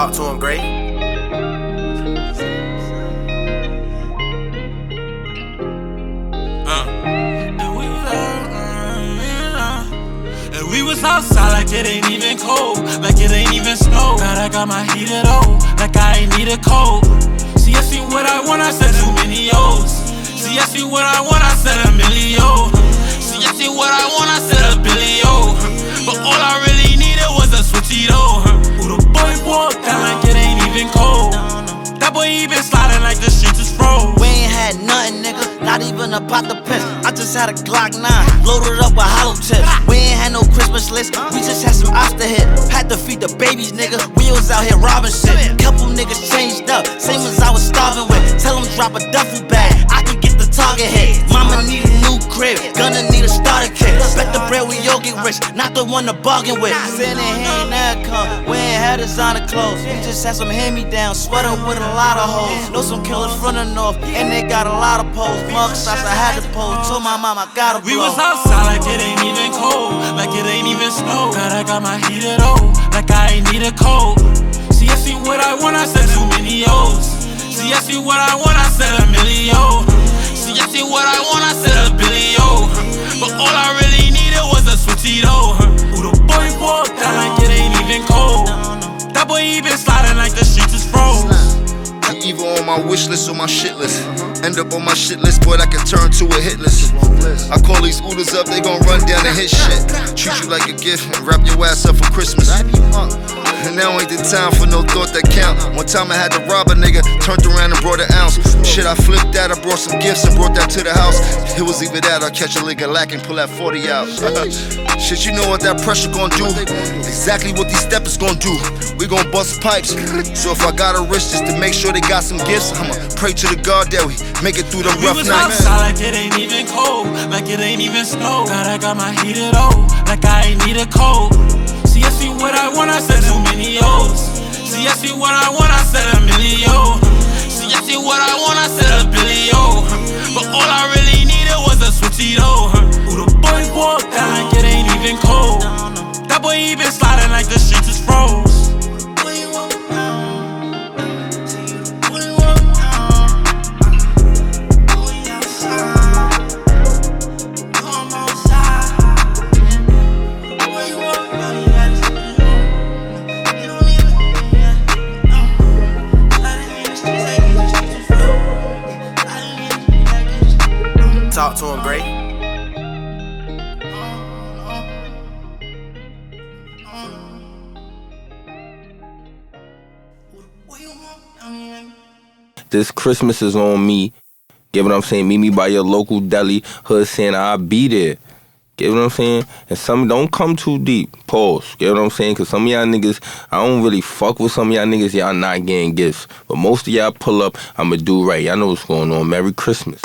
Talk to him, Gray. And we was outside like it ain't even cold, like it ain't even snow. God, I got my heater though, like I ain't need a coat. See, I see what I want, I said too many O's. See, I see what I want, I said a million. See, I see what I want, I said a billion. But all I really needed was a switchy though. Who the boy walked down like it ain't even cold. That boy he been sliding like the streets is froze. We ain't had nothing, nigga, not even about the piss. I just had a Glock 9, loaded up with hollow tips. We ain't had no Christmas list, we just had some ops to hit. Had to feed the babies, nigga, we was out here robbing shit. Couple niggas changed up, same as I was starving with. Tell them drop a duffel bag, I can get the target hit. Mama need a new crib, gonna need a starter kit. Bet the bread we all get rich, not the one to bargain with. Sitting here ain't never come, we ain't had designer clothes. We just had some hand-me-down sweater with a lot of hoes. Know some killers from the north, and they got a lot of poles. Mugshots I had to pose, told my mom I gotta blow. We was outside like it ain't even cold, like it ain't even snow. God, I got my heater though, like I ain't need a coat. See, I see what I want, I said too many O's. See, I see what I want, I said a million. See, I see what I want, I said a billion. But all I really needed was a switchy though. Who the boy walked down like it ain't even cold. That boy he been sliding like the streets is froze. You either on my wish list or my shit list. End up on my shit list, boy, that can turn to a hit list. I call these oodles up, they gon' run down and hit shit. Treat you like a gift and wrap your ass up for Christmas. And now ain't the time for no thought that count. One time I had to rob a nigga, turned around and brought an ounce. Shit, I flipped that, I brought some gifts and brought that to the house. It was either that or catch a nigga lacking, pull that 40 out. Shit, you know what that pressure gon' do. Exactly what these steppers gon' do. We gon' bust pipes. So if I got a risk just to make sure they got some gifts, I'ma pray to the God that we make it through the rough We was nights. outside like it ain't even cold, like it ain't even snow. God, I got my heater though, like I ain't need a coat. See, I see what I want, I said too many O's. See, I see what I want, I said a million. See, I see what I want, I said a billion. But all I really needed was a switchy though. Who the boy walked down like it ain't even cold. That boy he been sliding like the streets is froze. Talk to him, Gray. This Christmas is on me. Get what I'm saying? Meet me by your local deli. Hood saying I'll be there. Get what I'm saying? And some don't come too deep. Pause. Get what I'm saying? Because some of y'all niggas, I don't really fuck with some of y'all niggas. Y'all not getting gifts. But most of y'all pull up, I'ma do right. Y'all know what's going on. Merry Christmas.